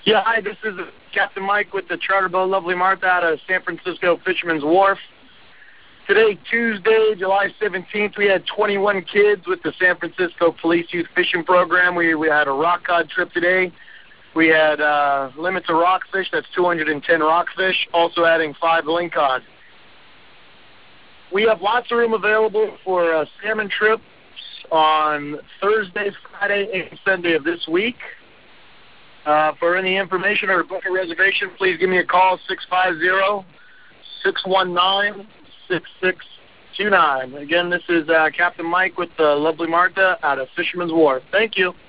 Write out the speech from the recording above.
Yeah, hi, this is Captain Mike with the charter boat Lovely Martha out of San Francisco Fisherman's Wharf. Today, Tuesday, July 17th, we had 21 kids with the San Francisco Police Youth Fishing Program. We had a rock cod trip today. We had limits of rockfish, that's 210 rockfish, also adding 5 lingcod. We have lots of room available for salmon trips on Thursday, Friday, and Sunday of this week. For any information or to book a reservation, please give me a call, 650-619-6629. Again, this is Captain Mike with the Lovely Martha out of Fisherman's Wharf. Thank you.